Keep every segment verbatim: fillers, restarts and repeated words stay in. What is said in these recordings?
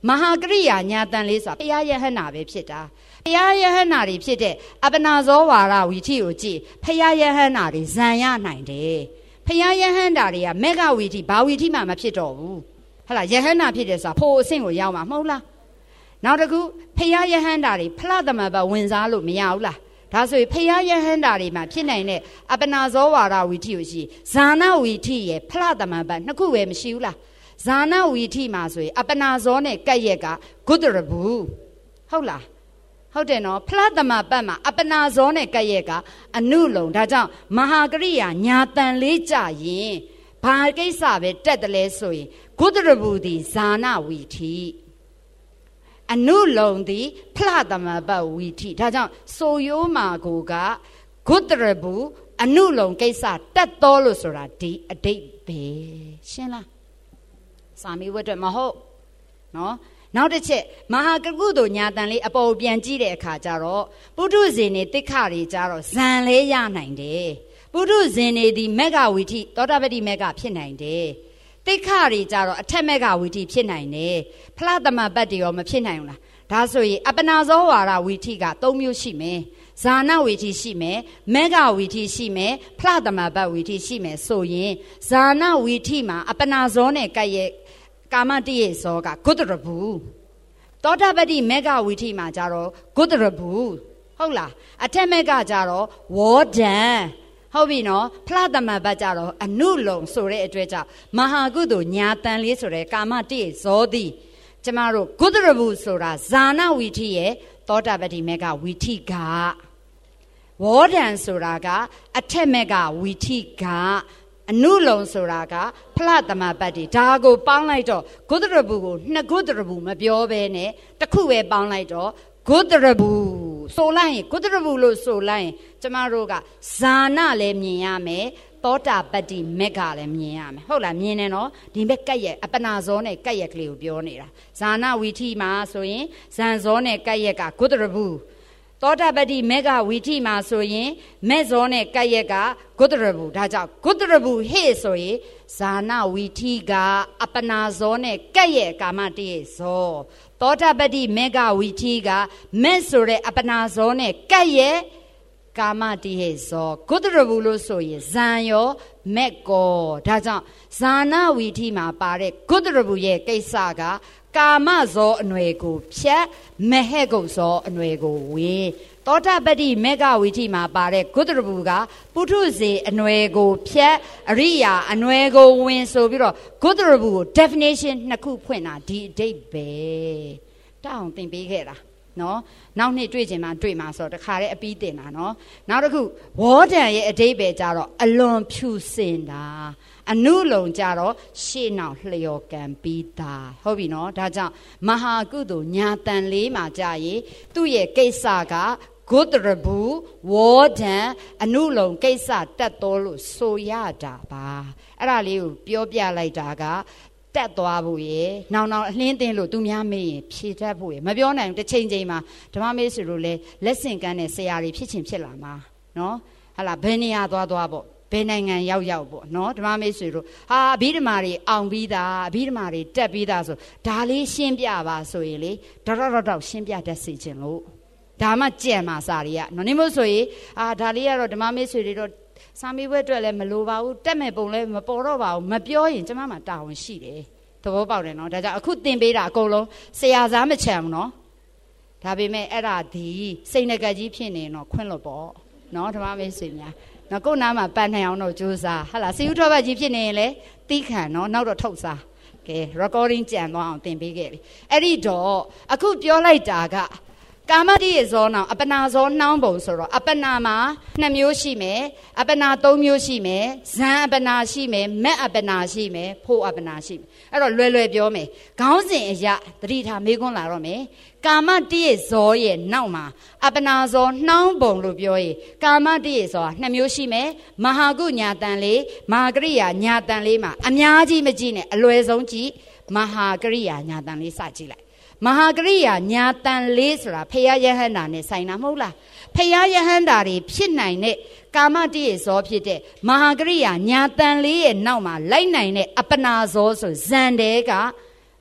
မဟာကရိယာညာတန်လေးဆိုတာဘုရားယဟန္တာပဲဖြစ်တာဘုရားယဟန္တာတွေဖြစ်တဲ့အပနာဇောဝါဒဝီထိကိုကြည့်ဘုရားယဟန္တာတွေဇံရနိုင်တယ်ဘုရားယဟန္တာတွေကမေဃဝီထိဘာဝီထိမှမဖြစ်တော့ဘူးဟုတ်လားယဟန္တာဖြစ်တယ်ဆိုတာဖို့အဆင့်ကိုရောက်မှာမဟုတ်လားနောက်တစ်ခုဘုရားယဟန္တာတွေဖလားသမဘဝင်စားလို့မရဘူးလားဒါဆိုရင်ဖျားယဟန္တာတွေမှာဖြစ်နိုင်တဲ့အပနာဇောဝါဒဝီထိကိုရှိဇာနာဝီထိရဲ့ဖလားသမဘနှစ်ခုပဲမရှိဘူးလားဇာနာဝီထိမှာဆိုရင်အပနာဇောနဲ့ကက်ရက်ကဂုတရဘူးဟုတ်လားဟုတ်တယ်နော်ဖလားသမပတ်မှာအပနာဇောနဲ့ကက်ရက်ကအနုလုံဒါကြောင့်မဟာကရိယာညာတန်လေးကြရင်ဘာကိစ္စပဲတက်တယ်လဲဆိုရင်ဂုတရဘူးဒီဇာနာဝီထိအနုလုံသည်ဖလားသမပတ်ဝီထိဒါကြောင့်ဆိုရိုးမာကိုကဂုတရဘူးအနုလုံကိစ္စတက်တော်လို့ဆိုတာဒီအတိတ်ပဲရှင်းလားစာမေးဝတ်အတွက်မဟုတ်နော်နောက်တစ်ချက်မဟာကကုသိုလ်ညာတန်လေးအပေါ်ပြန်ကြည့်တဲ့အခါကျတော့ပုထုဇဉ်တွေတိခတွေကြတော့ဇံလေးရနိုင်တယ်ပုထုဇဉ်တွေဒီမေဃဝီထိသောတာပတိမေဃဖြစ်နိုင်တယ်တိခတွေကြတော့အထက်မေဃဝီထိဖြစ်နိုင်တယ်ဖလားသမပတ်တွေရောမဖြစ်နိုင်ဘူးလားဒါဆိုရင်အပနာဇောဝါဒဝီထိကသုံးမျိုးရှိမယ်ဇာနာဝီထိရှိမယ်မေဃဝီထိရှိမယ်ဖလားသမပတ်ဝီထိရှိမယ်ဆိုရင်ဇာနာဝီထိမှာအပနာဇောနဲ့ကပ်ရဲ့ကာမတိယေဇောကဂုတရဘူးသောတာပတိမေဃဝီထိမှာကြတော့ဂုတရဘူးဟုတ်လားအထက်မေဃကြတော့ဝေါဒံဟုတ်ပြီနော်ဖလားသမဘတ်ကြတော့အနုလုံဆိုတဲ့အတွက်ကြောင့်မဟာကုသိုလ်ညာတန်လေးဆိုတဲ့ကာမတိယေဇောသည်ကျမတို့ဂုတရဘူးဆိုတာဇာနာဝီထိရဲ့သောတာပတိမေဃဝီထိကဝေါဒံဆိုတာကအထက်မေဃဝီထိကအနုလုံဆိုတာကဖလားသမပတ်တွေဒါကိုပေါင်းလိုက်တော့ဂုတရဘူးကိုနှစ်ဂုတရဘူးမပြောဘဲနဲ့တစ်ခုပဲပေါင်းလိုက်တော့ဂုတရဘူးဆိုလိုက်ရင်ဂုတရဘူးလို့ဆိုလိုက်ရင်ကျမတို့ကဇာနာလည်းမြင်ရမယ်သောတာပတ္တိမေဃလည်းမြင်ရမယ်ဟုတ်လားမြင်တယ်နော်ဒီဘက်ကက်ရက်အပနာဇောနဲ့ကက်ရက်ကလေးကိုပြောနေတာဇာနာဝီထိမှာဆိုရင်ဇန်ဇောနဲ့ကက်ရက်ကဂုတရဘူးသောတာပတ္တိမေဃဝီထိမှာဆိုရင်မဲ့ဇောနဲ့ကက်ရက်ကဂုတရဘူးဒါကြောင့်ဂုတရဘူးဟေ့ဆိုရင်ဇာနာဝီထိကအပနာဇောနဲ့ကက်ရက်ကာမတိယေဇောသောတာပတ္တိမေဃဝီထိကမဲ့ဆိုတဲ့အပနာဇောနဲ့ကက်ရက်ကာမတိယေဇောဂုတရဘူးလို့ဆိုရင်ဇံရောမက်ကောဒါကြောင့်ဇာနာဝီထိမှာပါတဲ့ဂုတရဘူးရဲ့ကိစ္စကကာမဇောအနွယ်ကိုဖြတ်မဟေကုတ်ဇောအနွယ်ကိုဝေသောတာပတ္တိမေဃဝီထိမှာပါတဲ့ဂုတရဘူးကပုထုဇဉ်အနွယ်ကိုဖြတ်အရိယာအနွယ်ကိုဝင်ဆိုပြီးတော့ဂုတရဘူးကို definition နှစ်ခုဖွင့်တာဒီအဓိပ္ပာယ်တောင်းသင်ပေးခဲ့တာနော်နောက်နှစ်တွေ့ချင်မှတွေ့မှာဆိုတော့တခါတည်းအပြီးတင်တာနော်နောက်တစ်ခုဝေါဒံရဲ့အဓိပ္ပာယ်ကြတော့အလွန်ဖြူစင်တာအနုလုံကြတော့ရှေ့နောက်လျော်ကန်ပြီးသားဟုတ်ပြီနော်ဒါကြောင့်မဟာကုသိုလ်ညာတန်လေးမှာကြာရင်သူ့ရဲ့ကိစ္စကဂုတရဘူးဝေါဒံအနုလုံကိစ္စတက်တော်လို့ဆိုရတာပါအဲ့ဒါလေးကိုပြောပြလိုက်တာကတက်သွားဖို့ရေနောင်နောင်အလင်းသိလို့သူများမေးရင်ဖြေတတ်ဖို့ရေမပြောနိုင်ဘူးတစ်ချိန်ချိန်မှာဓမ္မမေးဆိုလို့လေလက်ဆင့်ကမ်းတဲ့ဆရာတွေဖြစ်ချင်းဖြစ်လာမှာနော်ဟာလာဘယ်နေရာသွားသွားပေါ့ဘယ်နိုင်ငံရောက်ရောက်ပေါ့နော်ဓမ္မမေးဆိုလို့ဟာအဘိဓမ္မာတွေအောင်ပြီးသားအဘိဓမ္မာတွေတက်ပြီးသားဆိုဒါလေးရှင်းပြပါဆိုရင်လေဒေါက်တာဒေါက်တာရှင်းပြတတ်စေချင်လို့ဒါမှကြံမှာစာတွေကနော်နေမို့ဆိုရင်အာဒါလေးကတော့ဓမ္မမေးဆိုတွေတော့စာမေးပွဲအတွက်လည်းမလိုပါဘူးတက်မဲ့ပုံလည်းမပေါ်တော့ပါဘူးမပြောရင်ကျမမှတာဝန်ရှိတယ်သဘောပေါက်တယ်နော်ဒါကြောင့်အခုသင်ပေးတာအကုန်လုံးဆရာစားမချမ်းဘူးနော်ဒါပေမဲ့အဲ့ဒါဒီစိတ်ငကကြီးဖြစ်နေတော့ခွင့်လို့ပေါ့နော်ဓမ္မမေးဆွေများနော်ကိုယ်နားမှာပန်းနိုင်အောင်တော့ကြိုးစားဟာလားစီဦးထောပတ်ကြီးဖြစ်နေရင်လေတီးခံနော်နောက်တော့ထုတ်စားကဲ recording ကြံသွားအောင်သင်ပေးခဲ့ပြီအဲ့ဒီတော့အခုပြောလိုက်တာကကာမတိယေဇောနောင်အပနာဇောနှောင်းပုံဆိုတော့အပနာမှာနှစ်မျိုးရှိမယ်အပနာသုံးမျိုးရှိမယ်ဇံအပနာရှိမယ်မက်အပနာရှိမယ်ဖို့အပနာရှိမယ်အဲ့တော့လွယ်လွယ်ပြောမယ်ခေါင်းစဉ်အရာသတိထားမေးခွန်းလာတော့မယ်ကာမတိယေဇောရဲ့နောက်မှာအပနာဇောနှောင်းပုံလို့ပြောရင်ကာမတိယေဇောနှစ်မျိုးရှိမယ်မဟာကုညာတန်လေးမဟာကရိယာညာတန်လေးမှာအများကြီးမကြည့်နဲ့အလွယ်ဆုံးကြည့်မဟာကရိယာညာတန်လေးစကြည့်လိုက်မဟာကရိယာညာတန်လေးဆိုတာဖယားယဟန္တာနဲ့ဆိုင်တာမဟုတ်လားဖယားယဟန္တာတွေဖြစ်နိုင်တဲ့ကာမတိယေဇောဖြစ်တဲ့မဟာကရိယာညာတန်လေးရဲ့နောက်မှာလိုက်နိုင်တဲ့အပနာဇောဆိုဇန်တဲက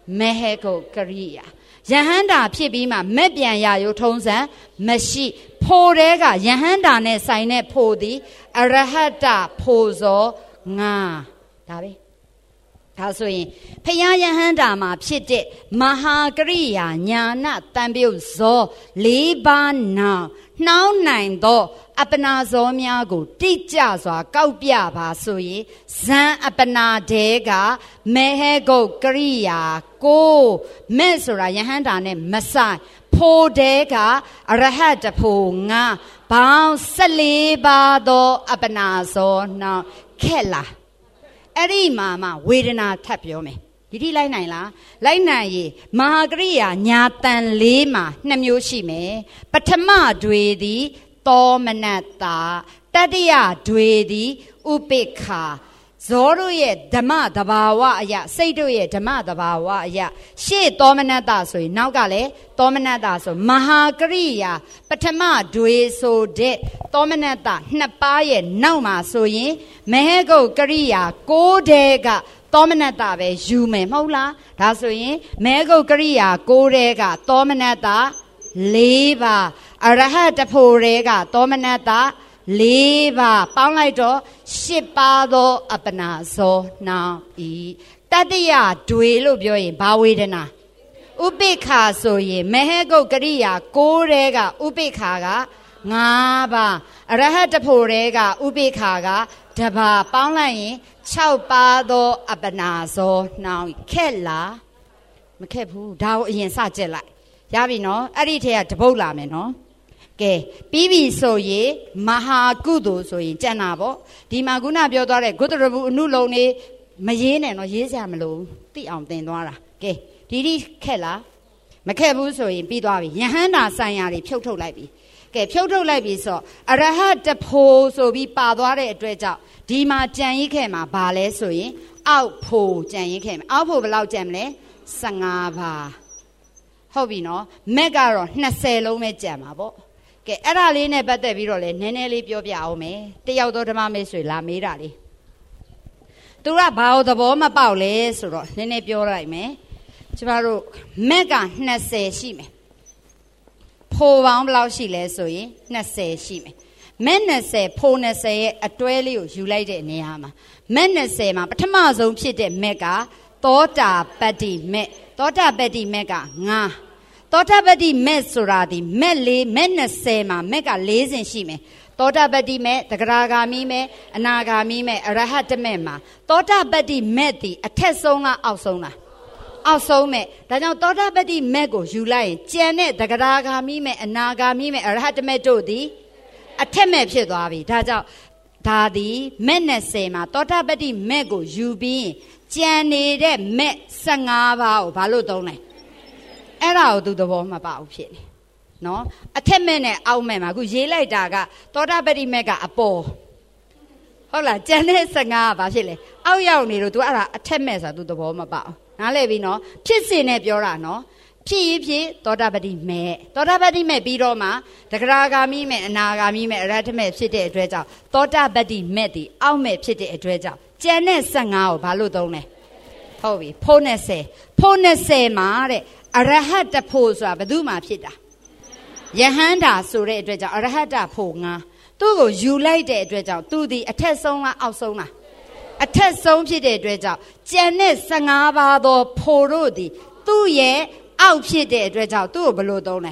မဲဟဲကိုကရိယာယဟန္တာဖြစ်ပြီးမှမက်ပြန်ရယုထုံးစံမရှိဖိုတဲကယဟန္တာနဲ့ဆိုင်တဲ့ဖိုသည်အရဟတဖိုဇောငါဒါပဲဒါဆိုရင်ဖယားယဟန္တာမှာဖြစ်တဲ့မဟာကရိယာညာနာတန်ပြုတ်ဇောလေးပါးနောင်နှောင်းနိုင်သောအပနာဇောများကိုတိကျစွာကောက်ပြပါဆိုရင်ဇံအပနာတဲကမေဟေဂုတ်ကရိယာကိုမဲ့ဆိုတာယဟန္တာနဲ့မဆိုင်ဖိုတဲကအရဟတဖိုငါဘောင်း၁၄ပါးသောအပနာဇောနှောင်းခက်လားအဲ့ဒီမှာမှဝေဒနာထပ်ပြောမယ်ဒီတိလိုက်နိုင်လားလိုက်နိုင်ရေမဟာကရိယာညာတန်လေးမှာနှစ်မျိုးရှိမယ်ပထမတွေသည်သောမနတ္တာတတိယတွေသည်ဥပိ္ပခာဇောတို့ရဲ့ဓမ္မတဘာဝအရာစိတ်တို့ရဲ့ဓမ္မတဘာဝအရာရှေ့သောမနတ္တာဆိုရင်နောက်ကလည်းသောမနတ္တာဆိုမဟာကရိယာပထမတွေဆိုတဲ့သောမနတ္တာနှစ်ပါးရဲ့နောက်မှာဆိုရင်မဟေဂုတ်ကရိယာကိုးတဲကသောမနတ္တာပဲယူမယ်မဟုတ်လားဒါဆိုရင်မဟေဂုတ်ကရိယာကိုးတဲကသောမနတ္တာလေးပါအရဟတဖို့တဲကသောမနတ္တာလေးပါပေါင်းလိုက်တော့ရှစ်ပါးသောအပနာဇောနောင်ဤတတိယတွေလို့ပြောရင်ဘာဝေဒနာဥပိ္ပခာဆိုရင်မဟေဂုတ်ကရိယာကိုးတဲကဥပိ္ပခာကငါးပါးအရဟတဖို့တဲကဥပိ္ပခာကတပါးပေါင်းလိုက်ရင်၆ပါးသောအပနာဇောနောင်ခက်လားမခက်ဘူးဒါကိုအရင်စကြက်လိုက်ရပြီနော်အဲ့ဒီထဲကတပုတ်လာမယ်နော်ကဲပြီးပြီဆိုရင်မဟာကုသိုလ်ဆိုရင်ကြံ့တာပေါ့ဒီမှာခုနပြောသွားတဲ့ဂုတ္တရဘူးအနုလုံးလေးမရေးနဲ့နော်ရေးစရာမလိုသိအောင်သင်သွားတာကဲဒီဒီခက်လားမခက်ဘူးဆိုရင်ပြီးသွားပြီယဟန္တာဆိုင်ရာတွေဖြုတ်ထုတ်လိုက်ပြီကဲဖြုတ်ထုတ်လိုက်ပြီဆိုအရဟတဖို့ဆိုပြီးပါသွားတဲ့အတွက်ကြောင့်ဒီမှာကြံရိခဲ့မှာဘာလဲဆိုရင်အောက်ဖို့ကြံရိခဲ့မှာအောက်ဖို့ဘယ်လောက်ကြံမလဲ၁၅ပါးဟုတ်ပြီနော်မက်ကတော့၂၀လုံးပဲကြံမှာပေါ့ကဲအဲ့ဒါလေးနဲ့ပတ်သက်ပြီးတော့လေနည်းနည်းလေးပြောပြအောင်မယ်တယောက်တော့ဓမ္မမိတ်ဆွေလာမေးတာလေသူကဘာလို့သဘောမပေါက်လဲဆိုတော့နည်းနည်းပြောလိုက်မယ်ကျမတို့မက်က၂၀ရှိမယ်ဖိုပေါင်းဘယ်လောက်ရှိလဲဆိုရင်၂၀ရှိမယ်မက်၂၀ဖို၂၀ရဲ့အတွဲလေးကိုယူလိုက်တဲ့နေရာမှာမက်၂၀မှာပထမဆုံးဖြစ်တဲ့မက်ကသောတာပတ္တိမက်သောတာပတ္တိမက်ကငါသောတာပတ္တိမက်ဆိုတာဒီမက်လေးမက်၂၀မှာမက်က၄ဆင့်ရှိမယ်သောတာပတ္တိမက်တဂရဂါမိမက်အနာဂါမိမက်အရဟတမက်မှာသောတာပတ္တိမက်ဒီအထက်ဆုံးလားအောက်ဆုံးလားအောက်ဆုံးမဲ့ဒါကြောင့်သောတာပတ္တိမက်ကိုယူလိုက်ရင်ကျန်တဲ့တဂရဂါမိမက်အနာဂါမိမက်အရဟတမက်တို့ဒီအထက်မဲ့ဖြစ်သွားပြီဒါကြောင့်ဒါဒီမက်၂၀မှာသောတာပတ္တိမက်ကိုယူပြီးကျန်နေတဲ့မက်၁၅ပါးကိုဘာလို့သုံးလဲအဲ့ဒါကိုသူသဘောမပေါက်ဖြစ်နေနော်အထက်မဲ့နဲ့အောက်မဲ့မှာအခုရေးလိုက်တာကသောတာပတ္တိမက်ကအပေါ်ဟုတ်လားကျန်တဲ့၁၅ကဘာဖြစ်လဲအောက်ရောက်နေလို့ तू အဲ့ဒါအထက်မဲ့ဆိုတာ तू သဘောမပေါက်နားလည်ပြီနော်ဖြစ်စင်နဲ့ပြောတာနော်ဖြစ်ရင်ဖြစ်သောတာပတ္တိမက်သောတာပတ္တိမက်ပြီးတော့မှတဂရဂါမိမက်အနာဂါမိမက်အရဟတမက်ဖြစ်တဲ့အတွက်ကြောင့်သောတာပတ္တိမက်ဒီအောက်မဲ့ဖြစ်တဲ့အတွက်ကြောင့်ကျန်တဲ့၁၅ကိုဘာလို့သုံးလဲဟုတ်ပြီဖိုး၂၀ဖိုး၂၀မှာတဲ့အရဟတဖို့ဆိုတာဘယ်သူမှဖြစ်တာယဟန္တာဆိုတဲ့အတွက်ကြောင့်အရဟတဖို့ငါသူ့ကိုယူလိုက်တဲ့အတွက်ကြောင့်သူဒီအထက်ဆုံးလားအောက်ဆုံးလားအထက်ဆုံးဖြစ်တဲ့အတွက်ကြောင့်ကျန်တဲ့၁၅ပါးသောဖို့တို့ဒီသူ့ရဲ့အောက်ဖြစ်တဲ့အတွက်ကြောင့်သူ့ကိုဘယ်လိုသုံးလဲ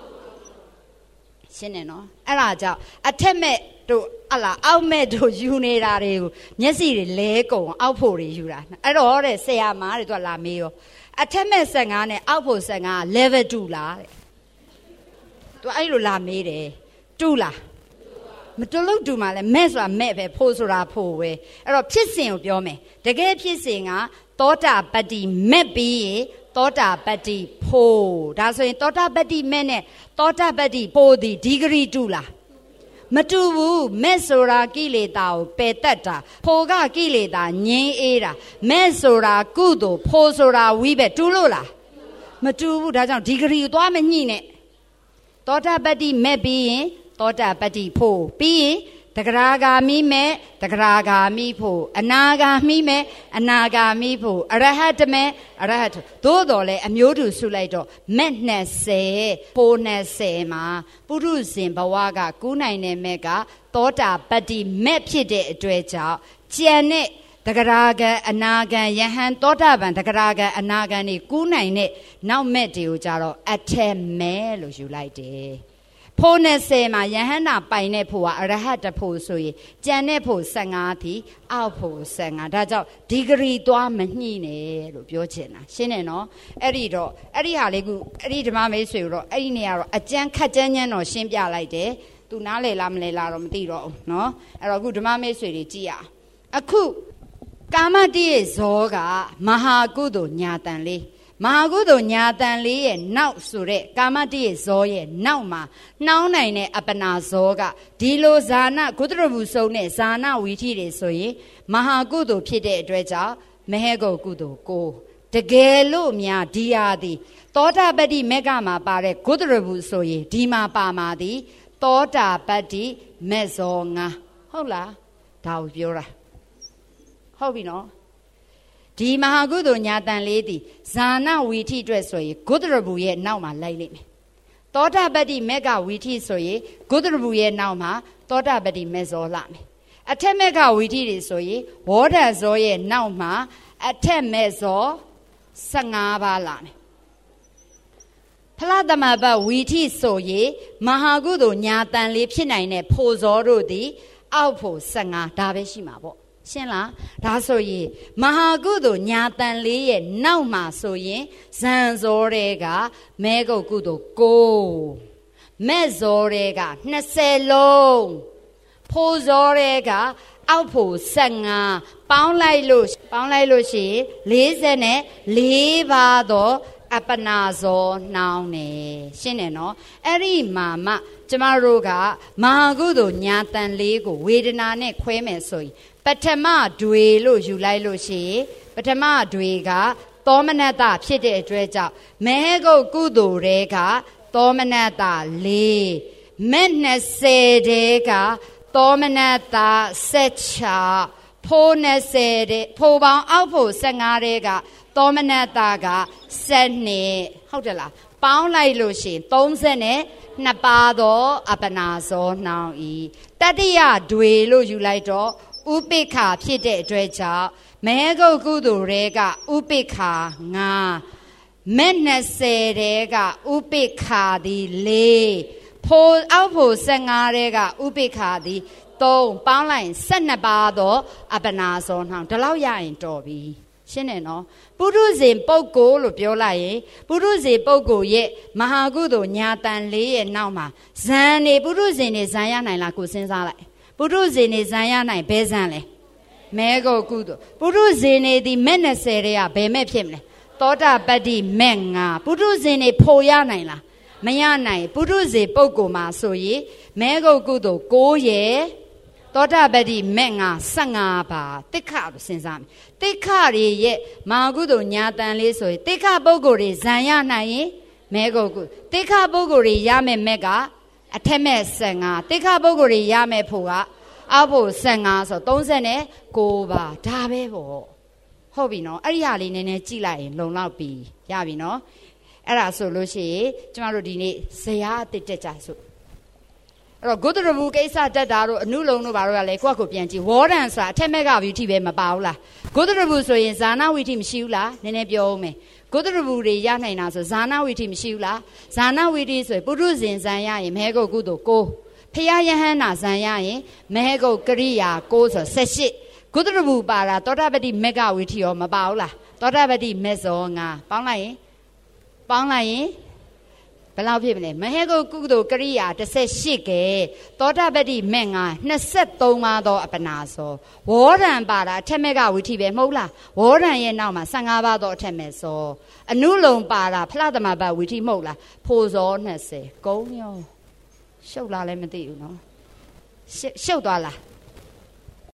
ရှင်းတယ်နော်အဲ့ဒါကြောင့်အထက်မဲ့တို့အလားအောက်မဲ့တို့ယူနေတာတွေကိုမျက်စိတွေလဲကုန်အောက်ဖို့တွေယူတာအဲ့တော့တဲ့ဆရာမတွေသူကလာမေးရောအထက်မဲ့၁၅နဲ့အောက်ဖို့၁၅ level တူလားတဲ့သူအဲ့လိုလာမေးတယ်တူလားမတူလို့တူမှလဲမဲ့ဆိုတာမဲ့ပဲဖို့ဆိုတာဖို့ပဲအဲ့တော့ဖြစ်စဉ်ကိုပြောမယ်တကယ်ဖြစ်စဉ်ကသောတာပတ္တိမက်ပြီးရင်သောတာပတ္တိဖို့ဒါဆိုရင်သောတာပတ္တိမက်နဲ့သောတာပတ္တိဖို့ဒီဒီဂရီတူလားမတူဘူးမက်ဆိုတာကိလေသာကိုပယ်တတ်တာဖို့ကကိလေသာငြိမ်းအေးတာမက်ဆိုတာကုသိုလ်ဖို့ဆိုတာဝိဘက်တူလို့လားမတူဘူးဒါကြောင့်ဒီဂရီကိုသွားမညှိနဲ့သောတာပတ္တိမက်ပြီးရင်သောတာပတ္တိဖို့ပြီးရင်တဂရာဂာမိမဲ့တဂရာဂာမိဖို့အနာဂာမိမဲ့အနာဂာမိဖို့အရဟတမဲ့အရဟတသို့တော်လည်းအမျိုးတူဆုလိုက်တော့မဲ့နှစ်ဆယ်ပိုနှစ်ဆယ်မှာပုရုဇဉ်ဘဝကကူးနိုင်တဲ့မဲ့ကသောတာပတ္တိမဲ့ဖြစ်တဲ့အတွက်ကြောင့်ကျန်တဲ့တဂရာဂံအနာဂံယဟန်သောတာပန်တဂရာဂံအနာဂံนี่ကူးနိုင်တဲ့နောက်မဲ့တွေကိုကြတော့အထက်မဲ့လို့ယူလိုက်တယ်ဖို့နဲ့ဆယ်မှာယဟန္တာပိုင်တဲ့ဖို့ကအရဟတဖို့ဆိုရင်ကြံတဲ့ဖို့ဆယ်ငါးသီအောက်ဖို့ဆယ်ငါးဒါကြောင့်ဒီဂရီသွားမညှိနဲ့လို့ပြောချင်တာရှင်းတယ်နော်အဲ့ဒီတော့အဲ့ဒီဟာလေးခုအဲ့ဒီဓမ္မမိတ်ဆွေတို့အဲ့ဒီနေရာတော့အကျန်းခက်ကျန်းကျန်းတော့ရှင်းပြလိုက်တယ်သူနားလေလားမလဲလားတော့မသိတော့ဘူးနော်အဲ့တော့အခုဓမ္မမိတ်ဆွေတွေကြည့်ရအခုကာမတိရဲ့ဇောကမဟာကုသိုလ်ညာတန်လေးမဟာကုသိုလ်ညာတန်လေးရဲ့နောက်ဆိုတဲ့ကာမတိရဲ့ဇောရဲ့နောက်မှာနှောင်းနိုင်တဲ့အပနာဇောကဒီလိုဇာနာကုသရမှုစုံတဲ့ဇာနာဝီထိတွေဆိုရင်မဟာကုသိုလ်ဖြစ်တဲ့အတွက်ကြောင့်မဟေကုကုသိုလ်ကိုတကယ်လို့များဒီဟာသည်သောတာပတ္တိမေကမှာပါတဲ့ကုသရမှုဆိုရင်ဒီမှာပါမှာသည်သောတာပတ္တိမေဇောငါဟုတ်လားဒါကိုပြောတာဟုတ်ပြီနော်ဒီမဟာကုသိုလ်ညာတန်လေးသည်ဇာနာဝီထိအတွက်ဆိုရင်ဂုတရဘူရဲ့နောက်မှာလိုက်လိမ့်မယ်သောတာပတ္တိမေကဝီထိဆိုရင်ဂုတရဘူရဲ့နောက်မှာသောတာပတ္တိမေဇောလာမယ်အထက်မေကဝီထိတွေဆိုရင်ဝေါဒဇောရဲ့နောက်မှာအထက်မေဇောဆယ်ငါးပါးလာမယ်ဖလားသမဘဝီထိဆိုရင်မဟာကုသိုလ်ညာတန်လေးဖြစ်နိုင်တဲ့ဖို့ဇောတို့သည်အောက်ဖို့ဆယ်ငါးဒါပဲရှိမှာပေါ့ရှင်းလားဒါဆိုရင်မဟာကုသိုလ်ညာတန်လေးရဲ့နောက်မှာဆိုရင်ဇန်ဇောတွေကမဲကုတ်ကုသိုလ်ကိုမဲ့ဇောတွေကနှစ်ဆယ်လုံးဖို့ဇောတွေကအောက်ဖို့ဆယ်ငါးပေါင်းလိုက်လို့ပေါင်းလိုက်လို့ရှိရင်လေးဆယ်နဲ့လေးပါတော့အပနာဇောနှောင်းနေရှင်းတယ်နော်အဲ့ဒီမှာမှကျမတို့ကမဟာကုသိုလ်ညာတန်လေးကိုဝေဒနာနဲ့ခွဲမယ်ဆိုရင်ပထမတွေလို့ယူလိုက်လို့ရှိရင်ပထမတွေကသောမနတဖြစ်တဲ့အတွက်ကြောင့်မဟေကုတ်ကုသိုလ်တွေကသောမနတလေးမဲ့နှစ်ဆယ်တွေကသောမနတဆက်ချဖိုးနှစ်ဆယ်တဲ့ဖိုးပေါင်းအောက်ဖို့ဆယ်ငါးတွေကသောမနတကဆယ်နှစ်ဟုတ်တယ်လားပေါင်းလိုက်လို့ရှိရင်သုံးဆယ်နဲ့နှစ်ပါးသောအပနာဇောနှောင်းဤတတိယတွေလို့ယူလိုက်တော့ဥပိ္ခာဖြစ်တဲ့အတွက်ကြောင့်မဟေကုတ်ကုသိုလ်တွေကဥပိ္ခာငါမဲ့နှစ်ဆယ်တွေကဥပိ္ခာသည်လေးဖိုးအောက်ဖို့ဆယ်ငါးတွေကဥပိ္ခာသည်သုံးပေါင်းလိုက်ဆယ်နှစ်ပါးသောအပနာဇောနှောင်းဒီလောက်ရရင်တော်ပြီရှင်းတယ်နော်ပုရုဇဉ်ပုဂ္ဂိုလ်လို့ပြောလိုက်ရင်ပုရုဇဉ်ပုဂ္ဂိုလ်ရဲ့မဟာကုသိုလ်ညာတန်လေးရဲ့နောက်မှာဇန်နေပုရုဇဉ်နေဇန်ရနိုင်လားကိုစဉ်းစားလိုက်ပုရုဇဉ်နေဇန်ရနိုင်ဘယ်ဇန်လဲမဲကုတ်ကုသိုလ်ပုရုဇဉ်နေဒီမဲ့နှစ်ဆယ်တွေကဘယ်မဲ့ဖြစ်မလဲသောတာပတ္တိမဲ့ငါပုရုဇဉ်နေဖို့ရနိုင်လားမရနိုင်ပုရုဇဉ်ပုဂ္ဂိုလ်မှာဆိုရင်မဲကုတ်ကုသိုလ်ကိုးရဲ့သောတာပတ္တိမဲ့ငါဆယ်ငါးပါးတိက္ခလို့စဉ်းစားမယ်တိက္ခတွေရဲ့မဟာကုသိုလ်ညာတန်လေးဆိုရင်တိက္ခပုဂ္ဂိုလ်တွေဇန်ရနိုင်ရင်မဲကုတ်ကုတိက္ခပုဂ္ဂိုလ်တွေရမယ်မဲ့ကအထက်မဲ့ဆယ်ငါးတိက္ခပုဂ္ဂိုလ်တွေရမယ်ဖို့ကအောက်ဖို့ဆယ်ငါးဆိုသုံးဆယ်နဲ့ကိုးပါဒါပဲပေါ့ဟုတ်ပြီနော်အဲ့ဒီဟာလေးနည်းနည်းကြည့်လိုက်ရင်လုံလောက်ပြီရပြီနော်အဲ့ဒါဆိုလို့ရှိရင်ကျမတို့ဒီနေ့ဇရာအတစ်တက်ကြဆိုအဲ့တော့ဂုတရဘူကိစ္စတက်တာတို့အနုလုံတို့ဘာလို့ရလဲကိုယ့်ကိုပြန်ကြည့်ဝေါဒန်ဆိုတာအထက်မဲ့ကဝီထိပဲမပါဘူးလားဂုတရဘူဆိုရင်ဇာနာဝီထိမရှိဘူးလားနည်းနည်းပြောဦးမယ်ဂုတရဘူတွေရနိုင်တာဆိုဇာနာဝီထိမရှိဘူးလားဇာနာဝီထိဆိုရင်ပုရုဇဉ်ဇံရရင်မဟေကုတ်ကုသိုလ်ကိုဖယားယဟန္တာဇံရရင်မဟေကုတ်ကရိယာကိုဆိုဆယ်ရှစ်ဂုတရဘူပါတာသောတာပတ္တိမေကဝီထိရောမပါဘူးလားသောတာပတ္တိမေဇောငါပေါင်းလိုက်ရင်ပေါင်းလိုက်ရင်ဘယ်လောက်ဖြစ်မလဲမဟေကုတ်ကုသိုလ်ကရိယာတစ်ဆယ်ရှစ်ကဲသောတာပတ္တိမဲ့ငါနှစ်ဆယ်သုံးပါးသောအပနာဇောဝေါဒံပါတာအထက်မဲ့ကဝီထိပဲမဟုတ်လားဝေါဒံရဲ့နောက်မှာဆယ်ငါးပါးသောအထက်မဲ့ဇောအနုလုံပါတာဖလားသမဘဝီထိမဟုတ်လားဖိုဇောနှစ်ဆယ်ကုန်းရောရှုပ်လားလည်းမသိဘူးနော်ရှုပ်သွားလား